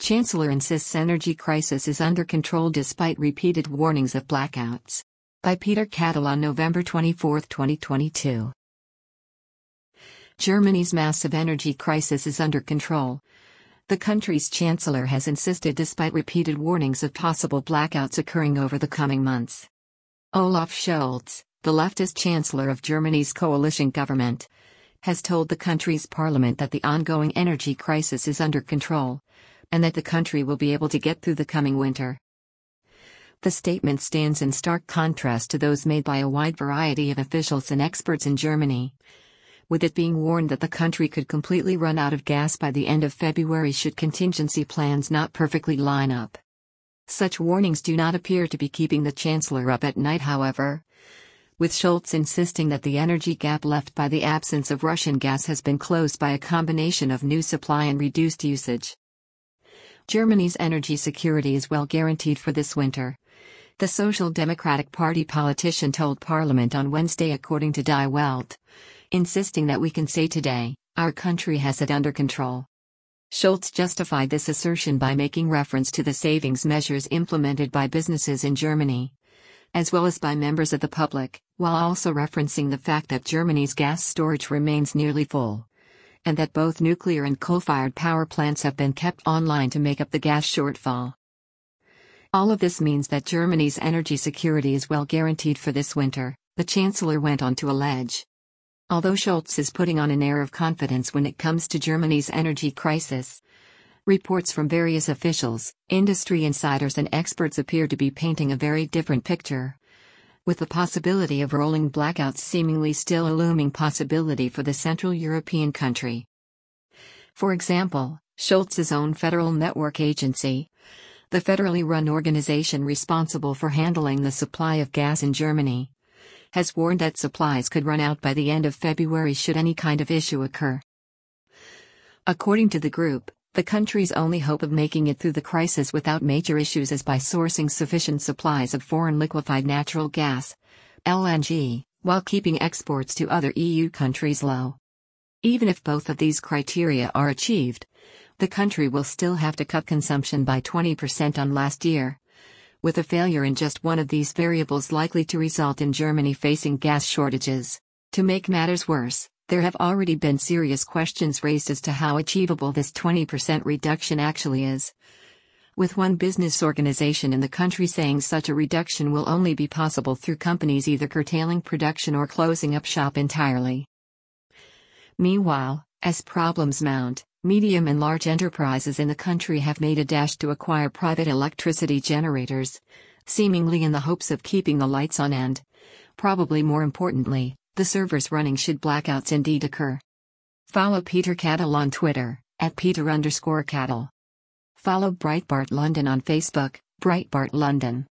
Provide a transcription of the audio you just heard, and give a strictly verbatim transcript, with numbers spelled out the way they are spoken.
Chancellor insists energy crisis is under control despite repeated warnings of blackouts. By Peter Cattle on November twenty-fourth, twenty twenty-two. Germany's massive energy crisis is under control. The country's chancellor has insisted despite repeated warnings of possible blackouts occurring over the coming months. Olaf Scholz, the leftist chancellor of Germany's coalition government, has told the country's parliament that the ongoing energy crisis is under control, and that the country will be able to get through the coming winter. The statement stands in stark contrast to those made by a wide variety of officials and experts in Germany, with it being warned that the country could completely run out of gas by the end of February should contingency plans not perfectly line up. Such warnings do not appear to be keeping the chancellor up at night, however, with Scholz insisting that the energy gap left by the absence of Russian gas has been closed by a combination of new supply and reduced usage. Germany's energy security is well guaranteed for this winter, the Social Democratic Party politician told Parliament on Wednesday, according to Die Welt, insisting that we can say today, our country has it under control. Scholz justified this assertion by making reference to the savings measures implemented by businesses in Germany, as well as by members of the public, while also referencing the fact that Germany's gas storage remains nearly full, and that both nuclear and coal-fired power plants have been kept online to make up the gas shortfall. All of this means that Germany's energy security is well guaranteed for this winter, the chancellor went on to allege. Although Scholz is putting on an air of confidence when it comes to Germany's energy crisis, reports from various officials, industry insiders and experts appear to be painting a very different picture, with the possibility of rolling blackouts seemingly still a looming possibility for the Central European country. For example, Scholz's own Federal Network Agency, the federally run organization responsible for handling the supply of gas in Germany, has warned that supplies could run out by the end of February should any kind of issue occur. According to the group, the country's only hope of making it through the crisis without major issues is by sourcing sufficient supplies of foreign liquefied natural gas, L N G, while keeping exports to other E U countries low. Even if both of these criteria are achieved, the country will still have to cut consumption by twenty percent on last year, with a failure in just one of these variables likely to result in Germany facing gas shortages. To make matters worse, there have already been serious questions raised as to how achievable this twenty percent reduction actually is, with one business organization in the country saying such a reduction will only be possible through companies either curtailing production or closing up shop entirely. Meanwhile, as problems mount, medium and large enterprises in the country have made a dash to acquire private electricity generators, seemingly in the hopes of keeping the lights on and, probably more importantly, the servers running should blackouts indeed occur. Follow Peter Cattle on Twitter, at Peter underscore Cattle. Follow Breitbart London on Facebook, Breitbart London.